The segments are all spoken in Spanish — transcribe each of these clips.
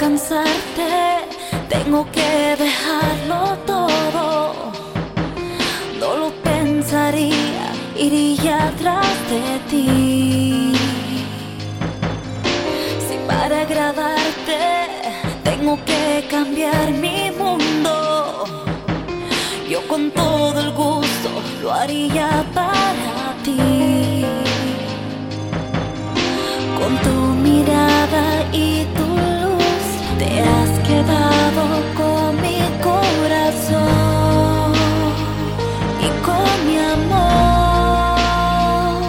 lanzarte tengo que dejarlo todo. No lo pensaría, iría tras de ti. Si para agradarte tengo que cambiar mi mundo, yo con todo el gusto lo haría para ti. Con tu mirada y tu luz te has quedado con mi corazón y con mi amor.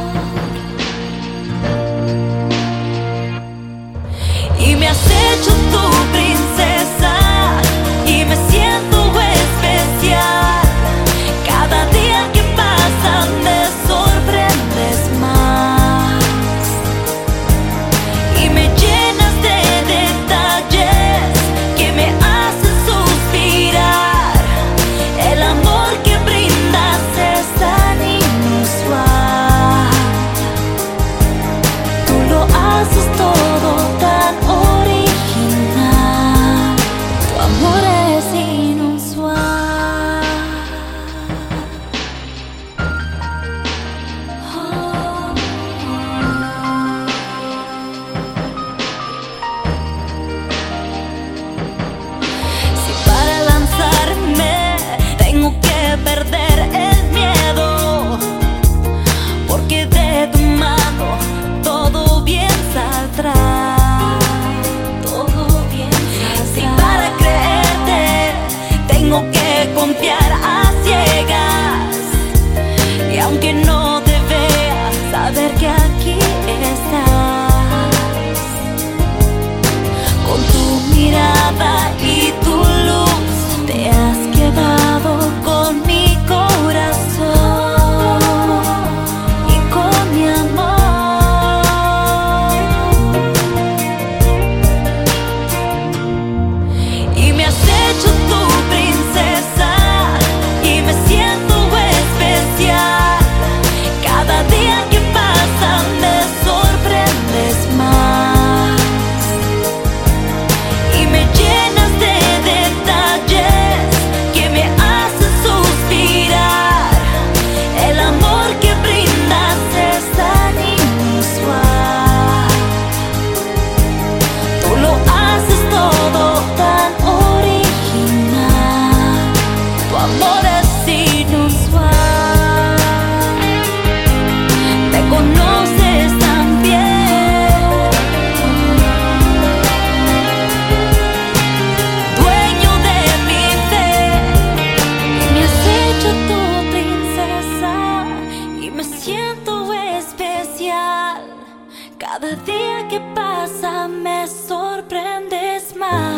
Y me has hecho tu princesa y me siento especial. Cada día que pasa me sorprendes más y me llenas de detalles que me hacen suspirar. El amor que brindas es tan inusual. Tú lo haces todo tan original. Tu amor es inusual. Si para lanzarme tengo que perder el miedo, porque de tu mano todo bien saldrá. Todo bien saldrá. Si para creerte tengo que confiar a ciegas, y aunque no te vea, saber que aquí estás. Con tu mirada y tu luz te has quedado con mi corazón y con mi amor. Y me has hecho tu princesa y me siento especial. Cada día que pasa me sorprendes más y me llenas de detalles que me hacen suspirar. El amor que brindas es tan inusual. Tú lo haces todo tan original. Tu amor es inusual. Me conoces tan bien, dueño de mi fe, y me has hecho tu princesa y me siento especial. Cada día que pasa me sorprendes más.